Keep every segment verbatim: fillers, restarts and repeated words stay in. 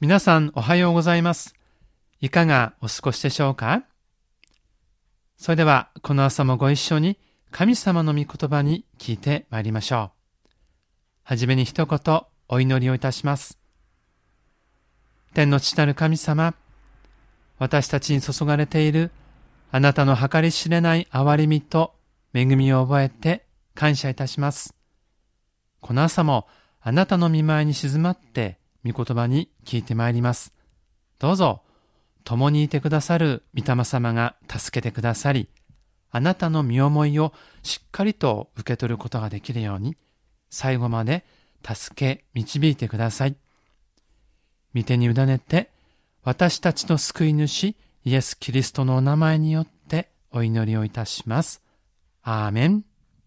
皆さんおはようございます。いかがお過ごしでしょうか？それではこの朝もご一緒に神様の御言葉に聞いてまいりましょう。はじめに一言お祈りをいたします。天の父なる神様、私たちに注がれているあなたの計り知れない憐れみと恵みを覚えて感謝いたします。この朝もあなたの御前に静まって御言葉に聞いてまいります。どうぞ共にいてくださる御霊様が助けてくださり、あなたの身思いをしっかりと受け取ることができるように、最後まで助け導いてください。御手に委ねて、私たちの救い主イエス・キリストのお名前によってお祈りをいたします。アーメン。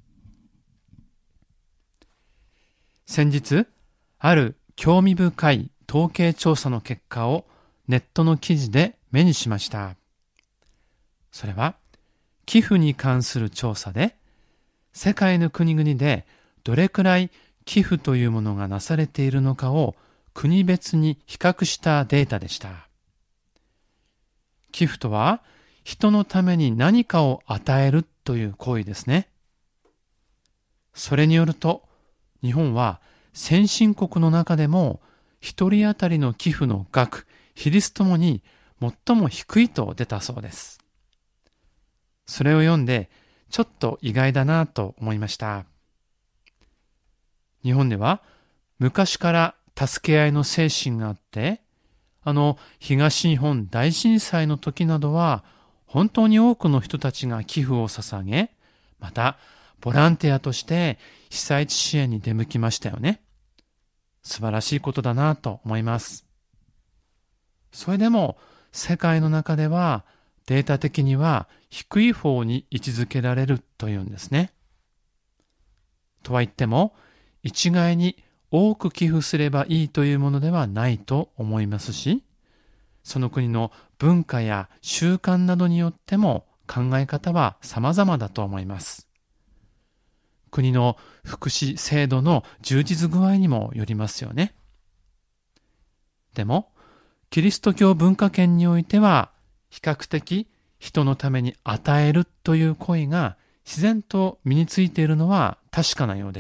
先日、ある興味深い統計調査の結果をネットの記事で目にしました。それは寄付に関する調査で、世界の国々でどれくらい寄付というものがなされているのかを国別に比較したデータでした。寄付とは人のために何かを与えるという行為ですね。それによると、日本は先進国の中でも一人当たりの寄付の額、比率ともに最も低いと出たそうです。それを読んでちょっと意外だなと思いました。日本では昔から助け合いの精神があって、あの東日本大震災の時などは本当に多くの人たちが寄付を捧げ、またボランティアとして被災地支援に出向きましたよね。素晴らしいことだなと思います。それでも世界の中ではデータ的には低い方に位置づけられるというんですね。とは言っても一概に多く寄付すればいいというものではないと思いますし、その国の文化や習慣などによっても考え方は様々だと思います。国の福祉制度の充実具合にもよりますよね。でもキリスト教文化圏においては比較的人のために与えるという行為が自然と身についているのは確かなようです。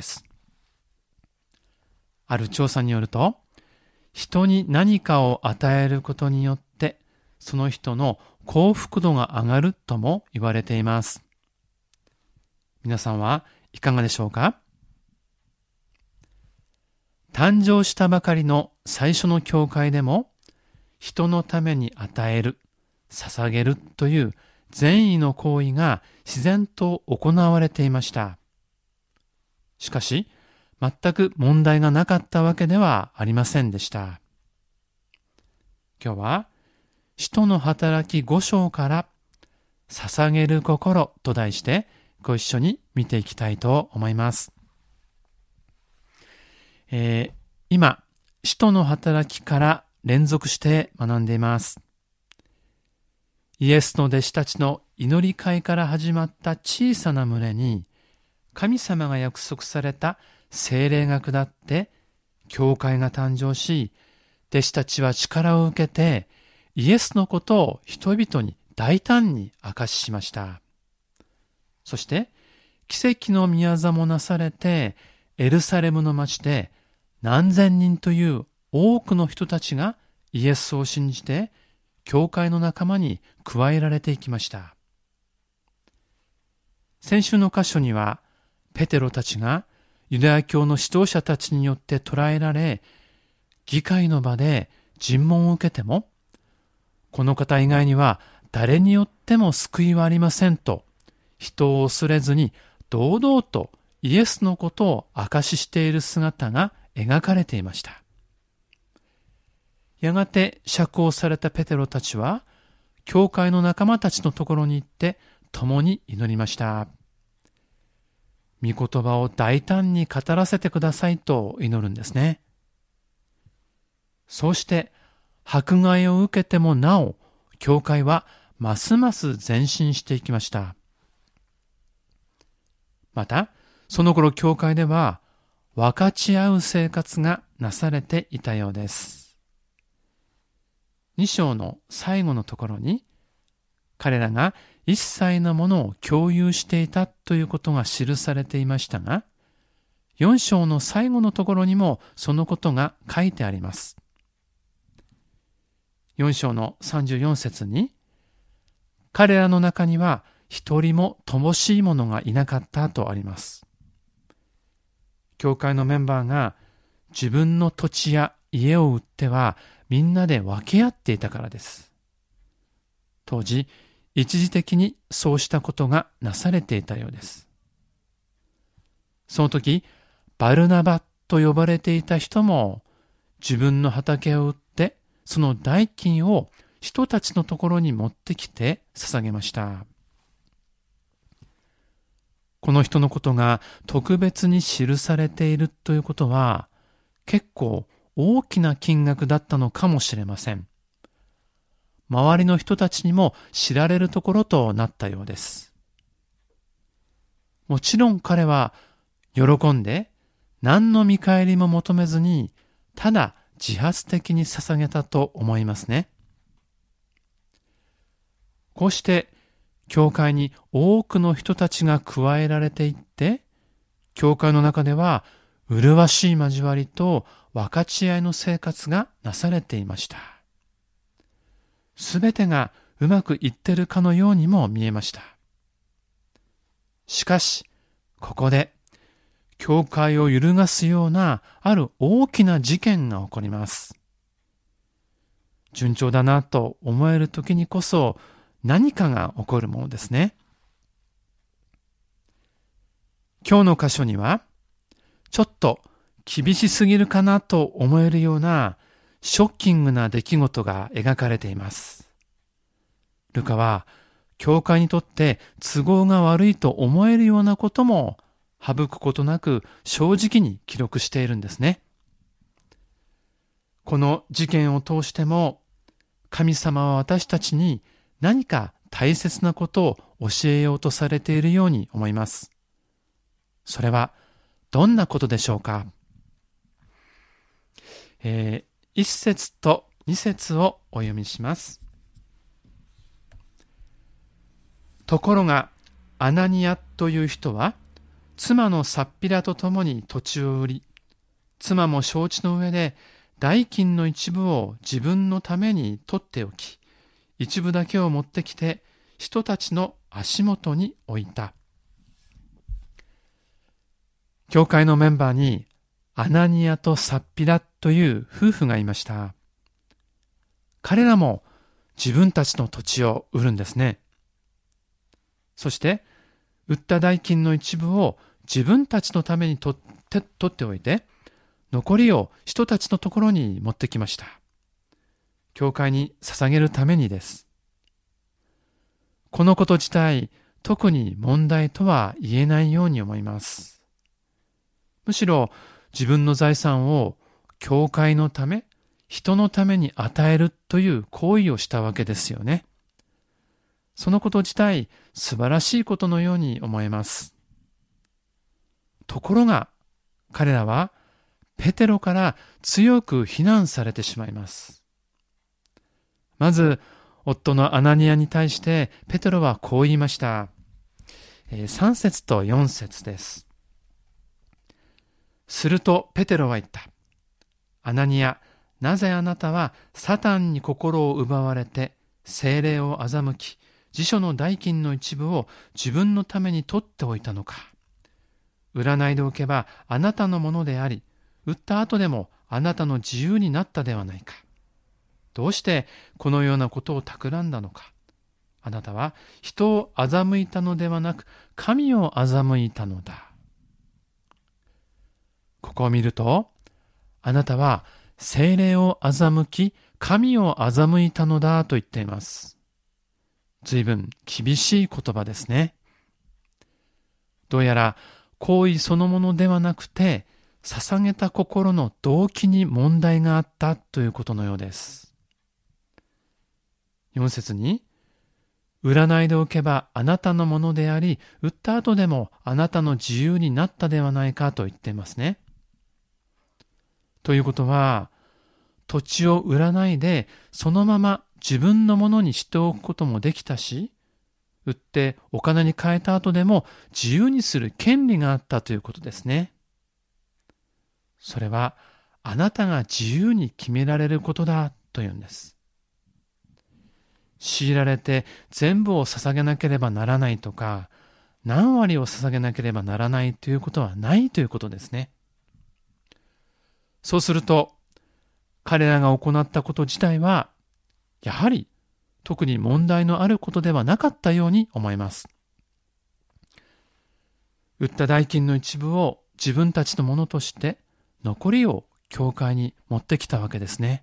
ある調査によると、人に何かを与えることによってその人の幸福度が上がるとも言われています。皆さんはいかがでしょうか？誕生したばかりの最初の教会でも人のために与える、捧げるという善意の行為が自然と行われていました。しかし、全く問題がなかったわけではありませんでした。今日は、使徒の働きご章から捧げる心と題してご一緒に見ていきたいと思います。えー、今、使徒の働きから連続して学んでいます。イエスの弟子たちの祈り会から始まった小さな群れに、神様が約束された聖霊が下って、教会が誕生し、弟子たちは力を受けて、イエスのことを人々に大胆に明かししました。そして、奇跡の宮座もなされて、エルサレムの町で何千人という多くの人たちがイエスを信じて、教会の仲間に加えられていきました。先週の箇所には、ペテロたちがユダヤ教の指導者たちによって捕らえられ、議会の場で尋問を受けても、この方以外には誰によっても救いはありませんと、人を恐れずに堂々とイエスのことを証ししている姿が描かれていました。やがて釈放されたペテロたちは、教会の仲間たちのところに行って共に祈りました。御言葉を大胆に語らせてくださいと祈るんですね。そうして迫害を受けてもなお、教会はますます前進していきました。また、その頃教会では分かち合う生活がなされていたようです。 に章の最後のところに、彼らが一切のものを共有していたということが記されていましたが、よん章の最後のところにもそのことが書いてあります。よん章のさんじゅうよん節に、彼らの中には一人も乏しい者がいなかったとあります。教会のメンバーが自分の土地や家を売ってはみんなで分け合っていたからです。当時、一時的にそうしたことがなされていたようです。その時、バルナバと呼ばれていた人も自分の畑を売ってその代金を人たちのところに持ってきて捧げました。この人のことが特別に記されているということは結構大きな金額だったのかもしれません。周りの人たちにも知られるところとなったようです。もちろん彼は喜んで何の見返りも求めずにただ自発的に捧げたと思いますね。こうして教会に多くの人たちが加えられていって、教会の中では麗しい交わりと分かち合いの生活がなされていました。すべてがうまくいってるかのようにも見えました。しかし、ここで教会を揺るがすようなある大きな事件が起こります。順調だなと思えるときにこそ何かが起こるものですね。今日の箇所にはちょっと厳しすぎるかなと思えるようなショッキングな出来事が描かれています。ルカは教会にとって都合が悪いと思えるようなことも省くことなく正直に記録しているんですね。この事件を通しても神様は私たちに何か大切なことを教えようとされているように思います。それはどんなことでしょうか。えー、一節と二節をお読みします。ところがアナニアという人は妻のサッピラと共に土地を売り、妻も承知の上で代金の一部を自分のために取っておき、一部だけを持ってきて人たちの足元に置いた。教会のメンバーにアナニアとサッピラという夫婦がいました。彼らも自分たちの土地を売るんですね。そして売った代金の一部を自分たちのために取って、取っておいて、残りを人たちのところに持ってきました。教会に捧げるためにです。このこと自体、特に問題とは言えないように思います。むしろ自分の財産を教会のため、人のために与えるという行為をしたわけですよね。そのこと自体、素晴らしいことのように思えます。ところが、彼らはペテロから強く非難されてしまいます。まず、夫のアナニアに対してペテロはこう言いました。さん節とよん節です。するとペテロは言った。アナニア、なぜあなたはサタンに心を奪われて聖霊を欺き、辞書の代金の一部を自分のために取っておいたのか。占いでおけばあなたのものであり、売った後でもあなたの自由になったではないか。どうしてこのようなことを企んだのか。あなたは人を欺いたのではなく、神を欺いたのだ。ここを見ると、あなたは聖霊を欺き、神を欺いたのだと言っています。随分厳しい言葉ですね。どうやら行為そのものではなくて、捧げた心の動機に問題があったということのようです。よん節に、占いでおけばあなたのものであり、売った後でもあなたの自由になったではないかと言っていますね。ということは、 土地を売らないでそのまま自分のものにしておくこともできたし、売ってお金に換えた後でも自由にする権利があったということですね。それはあなたが自由に決められることだというんです。強いられて全部を捧げなければならないとか、何割を捧げなければならないということはないということですね。そうすると、彼らが行ったこと自体は、やはり特に問題のあることではなかったように思います。売った代金の一部を自分たちのものとして、残りを教会に持ってきたわけですね。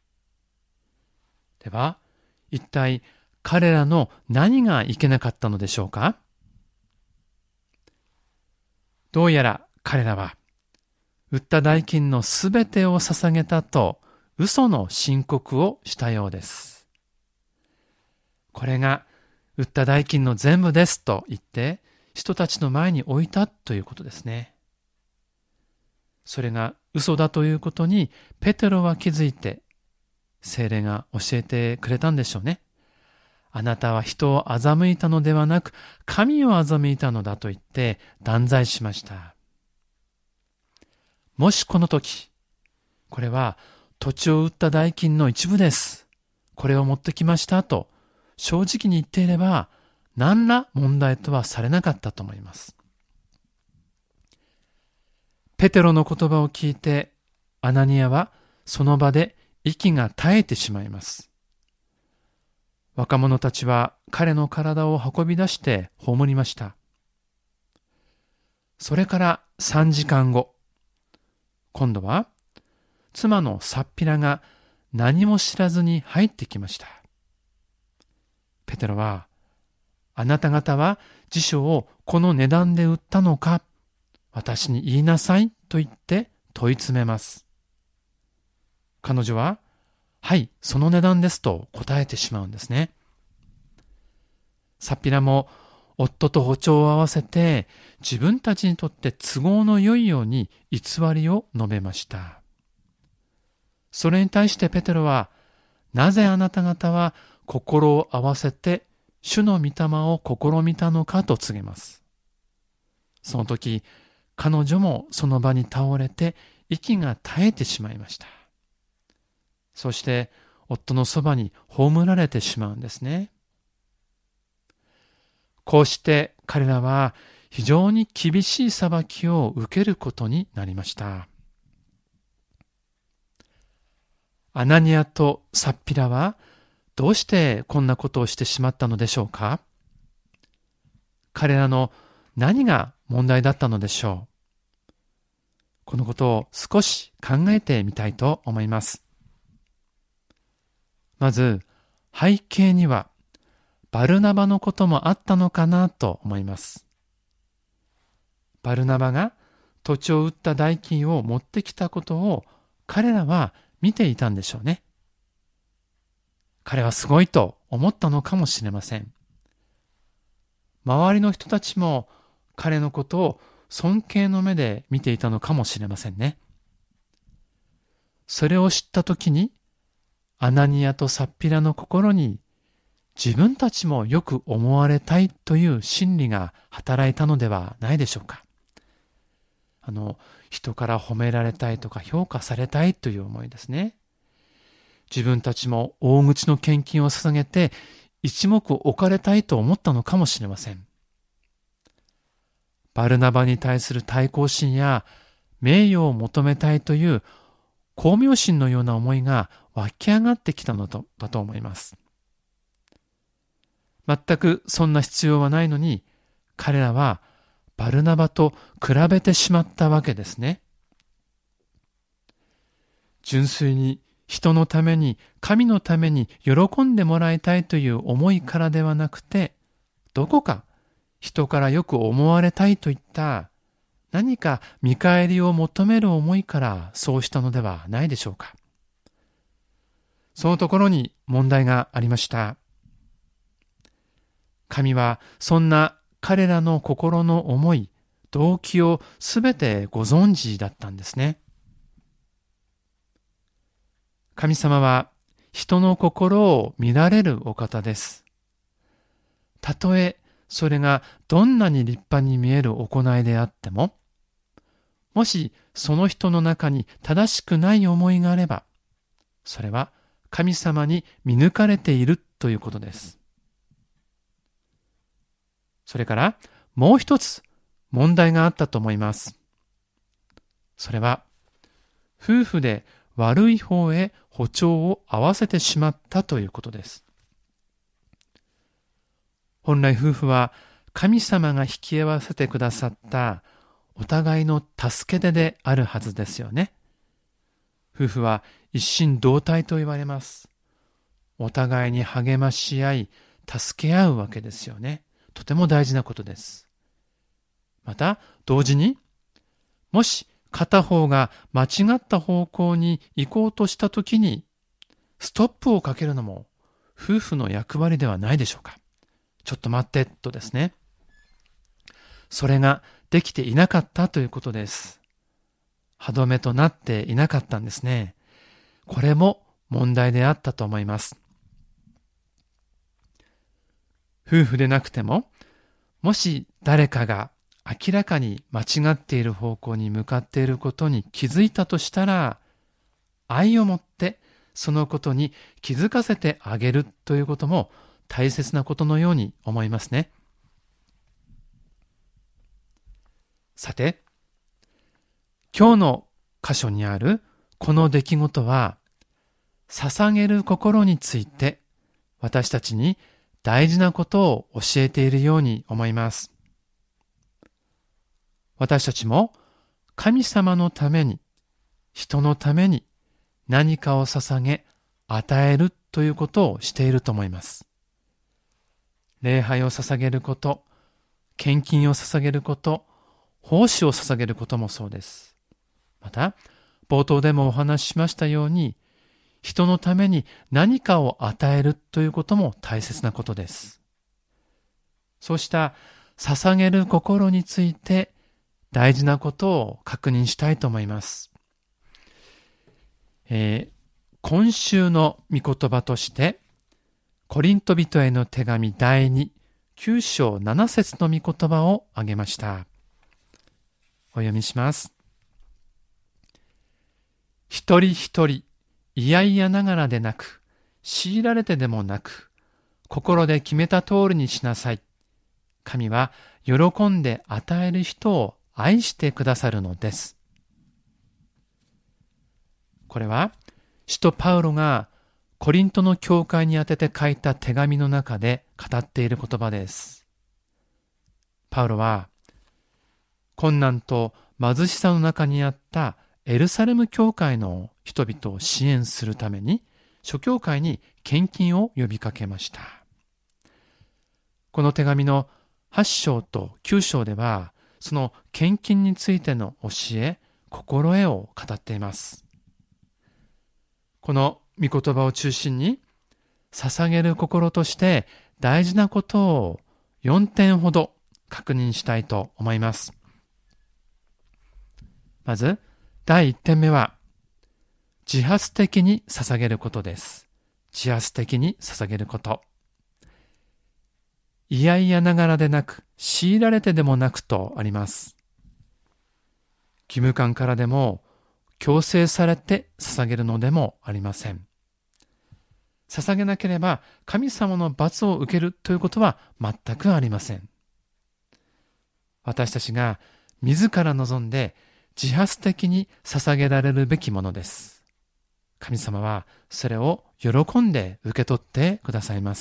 では、一体彼らの何がいけなかったのでしょうか？どうやら彼らは、売った代金のすべてを捧げたと嘘の申告をしたようです。これが売った代金の全部ですと言って人たちの前に置いたということですね。それが嘘だということにペテロは気づいて、聖霊が教えてくれたんでしょうね。あなたは人を欺いたのではなく神を欺いたのだと言って断罪しました。もしこの時、これは土地を売った代金の一部です。これを持ってきましたと正直に言っていれば何ら問題とはされなかったと思います。ペテロの言葉を聞いてアナニアはその場で息が絶えてしまいます。若者たちは彼の体を運び出して葬りました。それからさんじかんご、今度は妻のサッピラが何も知らずに入ってきました。ペテロは、あなた方は辞書をこの値段で売ったのか、私に言いなさいと言って問い詰めます。彼女は、はい、その値段ですと答えてしまうんですね。サッピラも夫と歩調を合わせて自分たちにとって都合の良いように偽りを述べました。それに対してペテロは、なぜあなた方は心を合わせて主の御霊を試みたのかと告げます。その時、彼女もその場に倒れて息が絶えてしまいました。そして夫のそばに葬られてしまうんですね。こうして彼らは非常に厳しい裁きを受けることになりました。アナニアとサッピラはどうしてこんなことをしてしまったのでしょうか？彼らの何が問題だったのでしょう？このことを少し考えてみたいと思います。まず、背景にはバルナバのこともあったのかなと思います。バルナバが土地を売った代金を持ってきたことを彼らは見ていたんでしょうね。彼はすごいと思ったのかもしれません。周りの人たちも彼のことを尊敬の目で見ていたのかもしれませんね。それを知ったときに、アナニアとサッピラの心に自分たちもよく思われたいという心理が働いたのではないでしょうか。あの、人から褒められたいとか評価されたいという思いですね。自分たちも大口の献金を捧げて一目置かれたいと思ったのかもしれません。バルナバに対する対抗心や名誉を求めたいという功名心のような思いが湧き上がってきたのだと思います。全くそんな必要はないのに、彼らはバルナバと比べてしまったわけですね。純粋に人のために、神のために喜んでもらいたいという思いからではなくて、どこか人からよく思われたいといった何か見返りを求める思いからそうしたのではないでしょうか。そのところに問題がありました。神はそんな彼らの心の思い、動機をすべてご存知だったんですね。 神様は人の心を見られるお方です。たとえそれがどんなに立派に見える行いであっても、もしその人の中に正しくない思いがあれば、それは神様に見抜かれているということです。それからもう一つ問題があったと思います。それは夫婦で悪い方へ歩調を合わせてしまったということです。本来夫婦は神様が引き合わせてくださったお互いの助け手であるはずですよね。夫婦は一心同体と言われます。お互いに励まし合い、助け合うわけですよね。とても大事なことです。また、同時に、もし片方が間違った方向に行こうとしたときに、ストップをかけるのも夫婦の役割ではないでしょうか。ちょっと待ってとですね。それができていなかったということです。歯止めとなっていなかったんですね。これも問題であったと思います。夫婦でなくても、もし誰かが明らかに間違っている方向に向かっていることに気づいたとしたら、愛を持ってそのことに気づかせてあげるということも大切なことのように思いますね。さて、今日の箇所にあるこの出来事は、捧げる心について私たちに大事なことを教えているように思います。私たちも神様のために、人のために何かを捧げ、与えるということをしていると思います。礼拝を捧げること、献金を捧げること、奉仕を捧げることもそうです。また、冒頭でもお話ししましたように、人のために何かを与えるということも大切なことです。そうした捧げる心について大事なことを確認したいと思います。えー、今週の御言葉として、コリント人への手紙だいに、きゅう章なな節の御言葉を挙げました。お読みします。一人一人、いやいやながらでなく、強いられてでもなく、心で決めた通りにしなさい。神は喜んで与える人を愛してくださるのです。これは、使徒パウロがコリントの教会に宛てて書いた手紙の中で語っている言葉です。パウロは、困難と貧しさの中にあったエルサレム教会の人々を支援するために、諸教会に献金を呼びかけました。この手紙のはち章ときゅう章では、その献金についての教え、心得を語っています。この御言葉を中心に、捧げる心として大事なことをよんてんほど確認したいと思います。まず、だいいってんめは、自発的に捧げることです。自発的に捧げること。いやいやながらでなく、強いられてでもなくとあります。義務感からでも、強制されて捧げるのでもありません。捧げなければ神様の罰を受けるということは全くありません。私たちが自ら望んで自発的に捧げられるべきものです。神様はそれを喜んで受け取ってくださいます。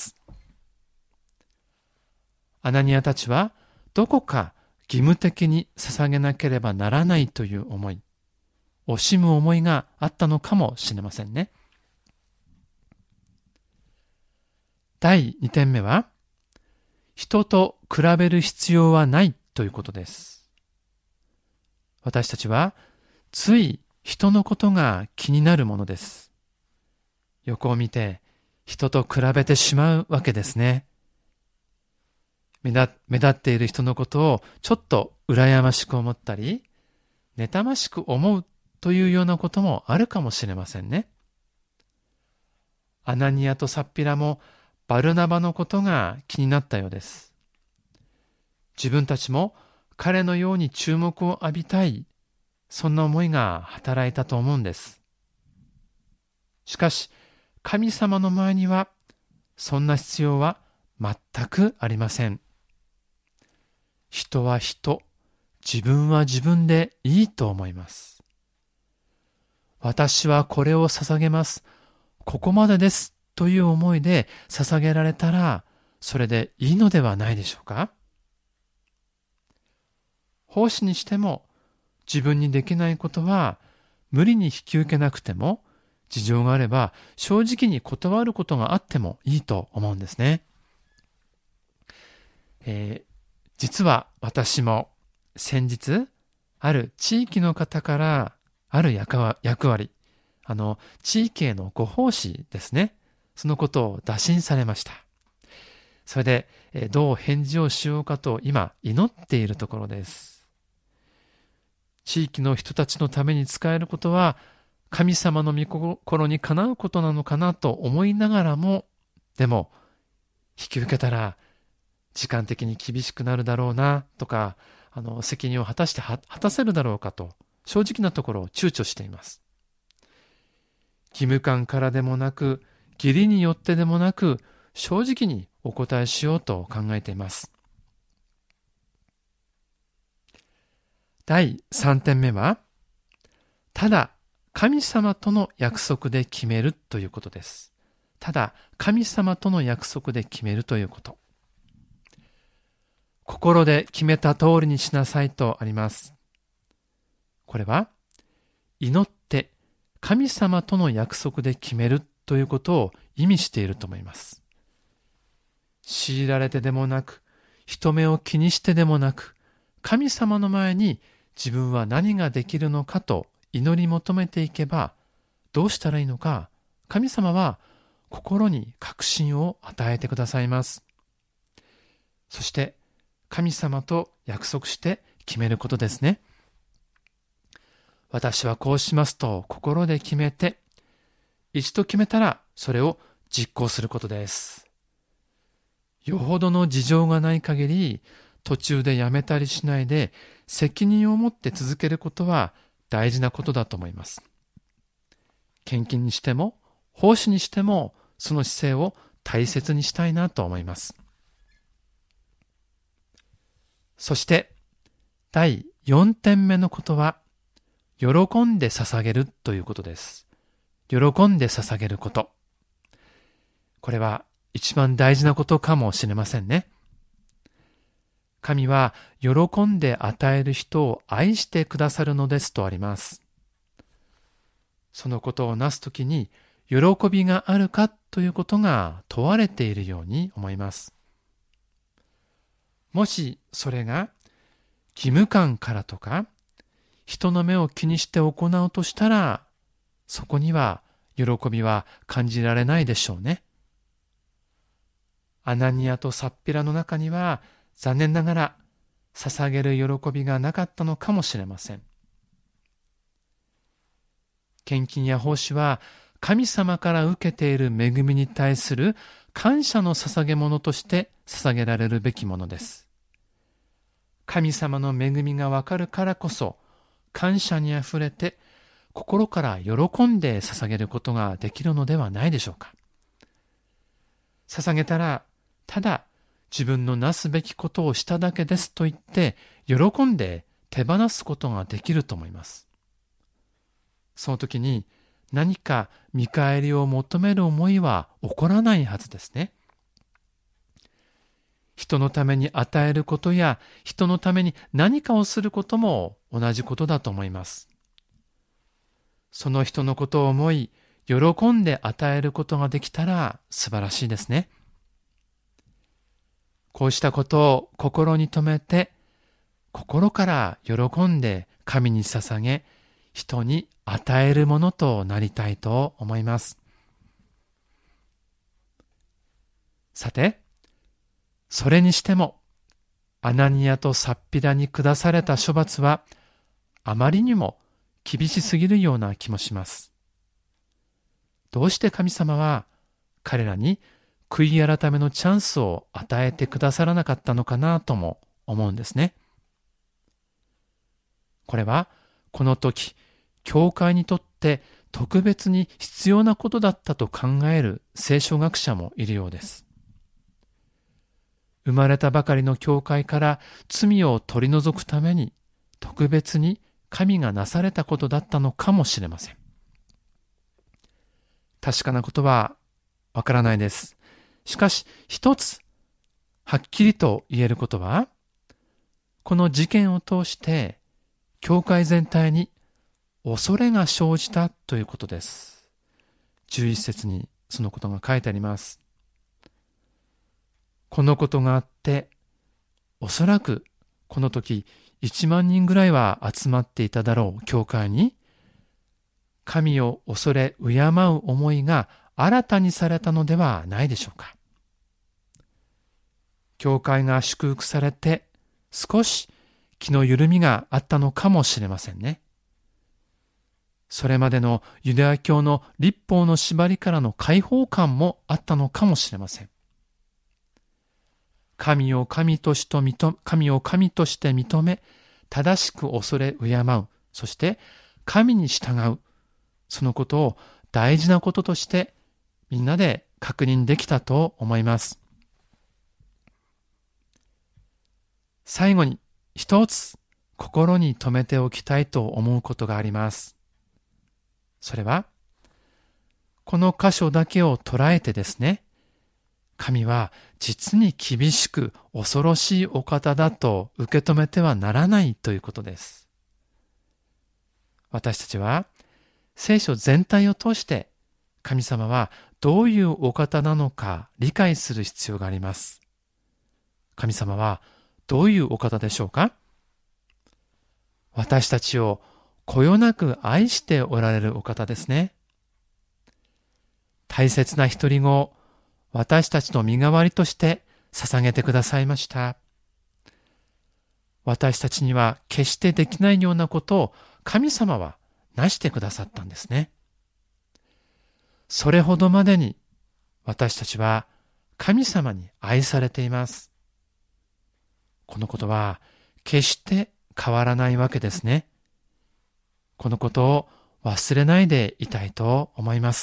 アナニアたちはどこか義務的に捧げなければならないという思い、惜しむ思いがあったのかもしれませんね。だいにてんめは、人と比べる必要はないということです。私たちはつい人のことが気になるものです。横を見て人と比べてしまうわけですね。目立、目立っている人のことをちょっと羨ましく思ったり、妬ましく思うというようなこともあるかもしれませんね。 アナニアとサッピラもバルナバのことが気になったようです。自分たちも彼のように注目を浴びたい、そんな思いが働いたと思うんです。しかし、神様の前にはそんな必要は全くありません。人は人、自分は自分でいいと思います。私はこれを捧げます。ここまでですという思いで捧げられたら、それでいいのではないでしょうか。奉仕にしても、自分にできないことは無理に引き受けなくても、事情があれば正直に断ることがあってもいいと思うんですね。えー、実は私も先日、ある地域の方からある役割、あの地域へのご奉仕ですね、そのことを打診されました。それで、えー、どう返事をしようかと今祈っているところです。地域の人たちのために使えることは神様の御心にかなうことなのかなと思いながらも、でも引き受けたら時間的に厳しくなるだろうなとか、あの責任を果たして果たせるだろうかと正直なところを躊躇しています。義務感からでもなく、義理によってでもなく、正直にお答えしようと考えています。だいさんてんめは、ただ神様との約束で決めるということです。ただ神様との約束で決めるということ。心で決めた通りにしなさいとあります。これは、祈って神様との約束で決めるということを意味していると思います。強いられてでもなく、人目を気にしてでもなく、神様の前に自分は何ができるのかと祈り求めていけば、どうしたらいいのか、神様は心に確信を与えてくださいます。そして神様と約束して決めることですね。私はこうしますと心で決めて、一度決めたらそれを実行することです。よほどの事情がない限り、途中でやめたりしないで責任を持って続けることは大事なことだと思います。献金にしても奉仕にしても、その姿勢を大切にしたいなと思います。そしてだいよんてんめのことは、喜んで捧げるということです。喜んで捧げること。これは一番大事なことかもしれませんね。神は喜んで与える人を愛してくださるのですとあります。そのことをなすときに喜びがあるかということが問われているように思います。もしそれが義務感からとか人の目を気にして行うとしたら、そこには喜びは感じられないでしょうね。アナニアとサッピラの中には残念ながら捧げる喜びがなかったのかもしれません。献金や奉仕は神様から受けている恵みに対する感謝の捧げ物として捧げられるべきものです。神様の恵みがわかるからこそ、感謝にあふれて心から喜んで捧げることができるのではないでしょうか。捧げたらただ自分のなすべきことをしただけですと言って喜んで手放すことができると思います。その時に何か見返りを求める思いは起こらないはずですね。人のために与えることや人のために何かをすることも同じことだと思います。その人のことを思い、喜んで与えることができたら素晴らしいですね。こうしたことを心に留めて、心から喜んで神に捧げ、人に与えるものとなりたいと思います。さて、それにしても、アナニアとサッピラに下された処罰は、あまりにも厳しすぎるような気もします。どうして神様は彼らに悔い改めのチャンスを与えてくださらなかったのかなとも思うんですね。これはこの時、教会にとって特別に必要なことだったと考える聖書学者もいるようです。生まれたばかりの教会から罪を取り除くために特別に神がなされたことだったのかもしれません。確かなことはわからないです。しかし一つはっきりと言えることは、この事件を通して教会全体に恐れが生じたということです。じゅういち節にそのことが書いてあります。このことがあって、おそらくこの時いちまんにんぐらいは集まっていただろう教会に、神を恐れ敬う思いが新たにされたのではないでしょうか。教会が祝福されて、少し気の緩みがあったのかもしれませんね。それまでのユダヤ教の律法の縛りからの解放感もあったのかもしれません。神を神として認め、神を神として認め、正しく恐れ敬う、そして神に従う、そのことを大事なこととしてみんなで確認できたと思います。最後に一つ心に留めておきたいと思うことがあります。それは、この箇所だけを捉えてですね、神は実に厳しく恐ろしいお方だと受け止めてはならないということです。私たちは聖書全体を通して神様はどういうお方なのか理解する必要があります。神様はどういうお方でしょうか？私たちをこよなく愛しておられるお方ですね。大切な独り子を私たちの身代わりとして捧げてくださいました。私たちには決してできないようなことを神様はなしてくださったんですね。それほどまでに私たちは神様に愛されています。このことは決して変わらないわけですね。このことを忘れないでいたいと思います。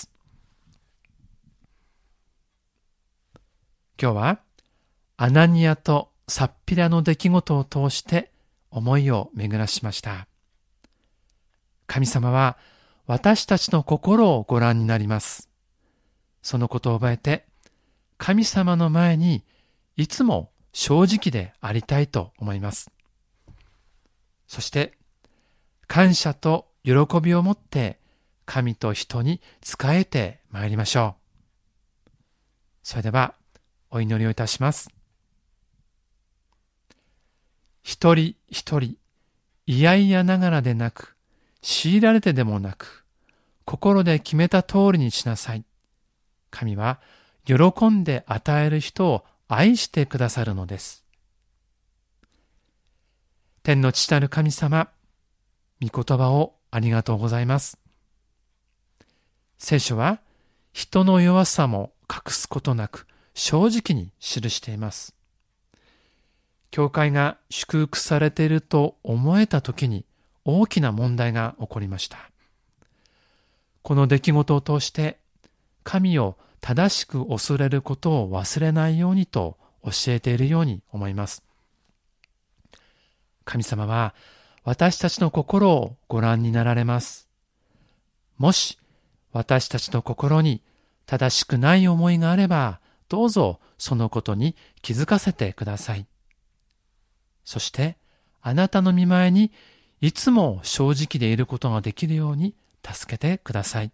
今日はアナニアとサッピラの出来事を通して思いを巡らしました。神様は私たちの心をご覧になります。そのことを覚えて、神様の前にいつも正直でありたいと思います。そして、感謝と喜びを持って神と人に仕えてまいりましょう。それではお祈りをいたします。一人一人、いやいやながらでなく、強いられてでもなく、心で決めた通りにしなさい。神は喜んで与える人を愛してくださるのです。天の父なる神様、御言葉をありがとうございます。聖書は人の弱さも隠すことなく正直に記しています。教会が祝福されていると思えたときに大きな問題が起こりました。この出来事を通して神を正しく恐れることを忘れないようにと教えているように思います。神様は私たちの心をご覧になられます。もし私たちの心に正しくない思いがあれば、どうぞそのことに気づかせてください。そしてあなたの御前にいつも正直でいることができるように助けてください。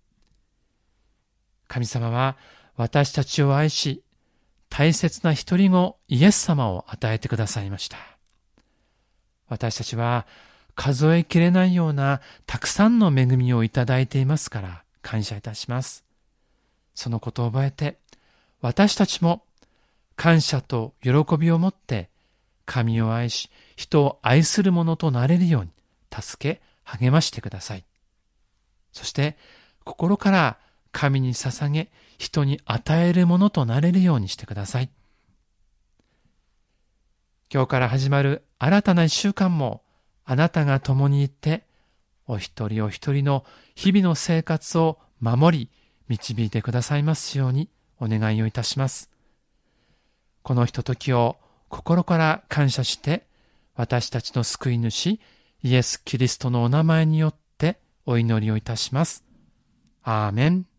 神様は私たちを愛し、大切な一人子イエス様を与えてくださいました。私たちは数えきれないようなたくさんの恵みをいただいていますから感謝いたします。そのことを覚えて、私たちも感謝と喜びを持って神を愛し、人を愛する者となれるように助け、励ましてください。そして心から神に捧げ、人に与えるものとなれるようにしてください。今日から始まる新たな一週間も、あなたが共にいて、お一人お一人の日々の生活を守り、導いてくださいますようにお願いをいたします。このひとときを心から感謝して、私たちの救い主、イエス・キリストのお名前によってお祈りをいたします。アーメン。